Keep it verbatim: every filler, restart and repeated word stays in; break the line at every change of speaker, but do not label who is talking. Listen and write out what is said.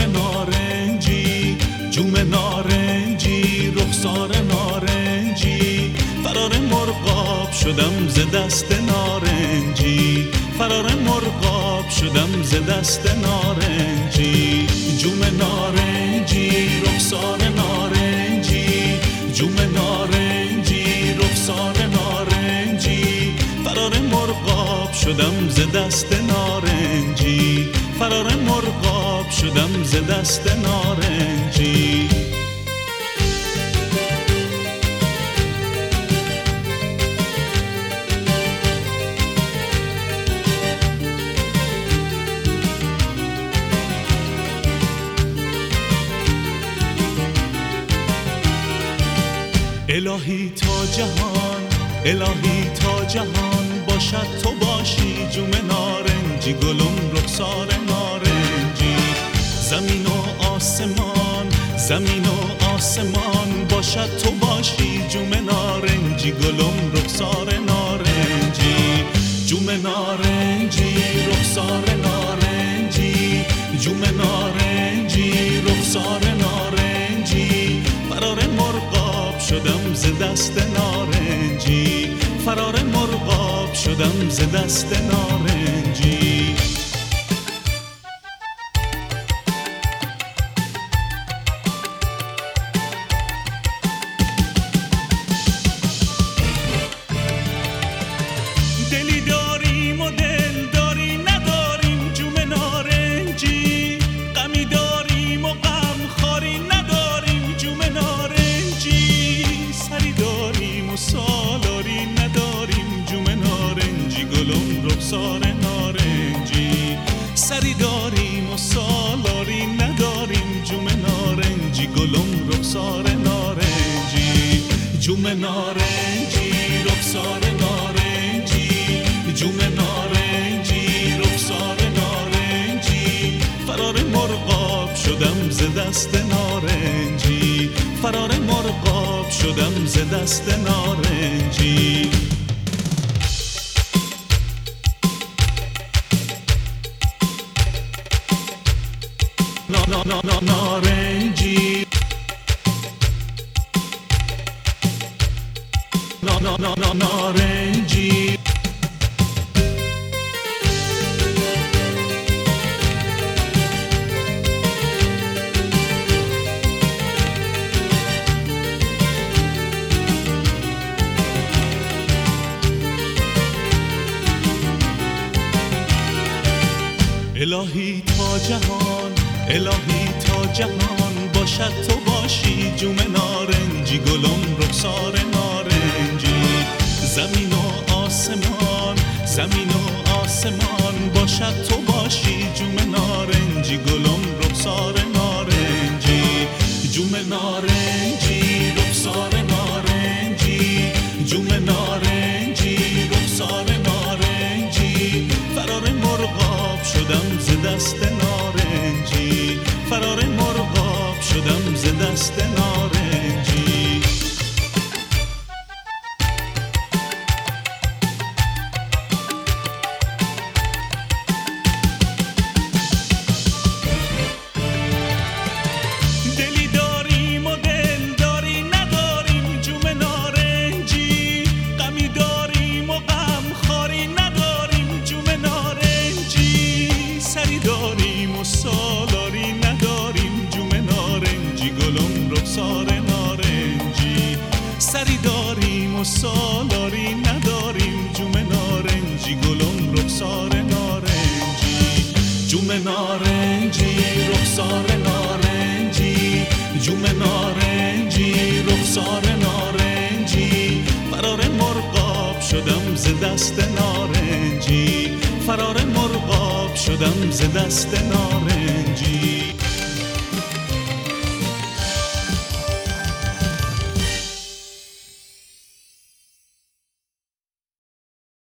نارنجی، جوم نارنجی، رخسار نارنجی، فرار مرغاب شدم ز دست نارنجی، فرار مرغاب شدم ز دست نارنجی. جوم نارنجی، رخسار نارنجی، جوم نارنجی، رخسار نارنجی، فرار مرغاب شدم ز دست نارنجی، فرار مرغاب شدم ز دست نارنجی. الهی تا جهان، الهی تا جهان باشد تو باشی، جوم نارنجی، گلم رخسار نارنجی. زمین و آسمان، زمین و آسمان باشد تو باشی، جوم نارنجی، گلم رخسار نارنجی. جوم نارنجی، رخسار نارنجی، جوم نارنجی، رخسار نارنجی، فرار مرغاب شدم ز دست نارنجی، فرار مرغاب شدم ز دست نارنجی. دلی داریم و دل داری نداریم، جوم نارنجی، غمی داریم و غم خاری نداریم، جوم نارنجی، سری داریم و سالاری نداریم، جوم نارنجی، گلم رخسار نارنجی. سری داریم و سالاری نداریم، جوم نارنجی، گلم رخسار نارنجی. جوم نارنجی، رخسار نارنجی، جوم نارنجی، رخسار نارنجی، فرار مرغاب شدم ز دست نارنجی، فرار مرغاب شدم ز دست نارنجی. نا نا نا نا نارنجی، نا نا نا نا نارنجی. الهی تا جهان، الهی تا جهان باشد تو باشی، جوم نارنجی، گلم رخسار نارنجی. زمین و آسمان، زمین و آسمان باشد تو باشی، جوم نارنجی، گلم رخسار نارنجی. جوم نارنجی، رخسار نارنجی، جوم نارنجی، رخسار نارنجی، فرار مرغاب شدم ز دست نارنجی، فرار مرغاب شدم ز دست نارنجی. دلی داریم و دل داری نداریم، جوم نارنجی، غمی داریم و غم خاری نداریم، جوم نارنجی، سری داریم و سالاری نداریم، جوم نارنجی، گلم رخسار نارنجی. سری داریم و سالاری نداریم، جوم نارنجی، گلم رخسار نارنجی. جوم نارنجی، رخسار نارنجی، جوم نارنجی، رخسار نارنجی، فرار مرغاب شدم ز دست نارنجی، فرار مرغاب شدم ز دست نارنجی.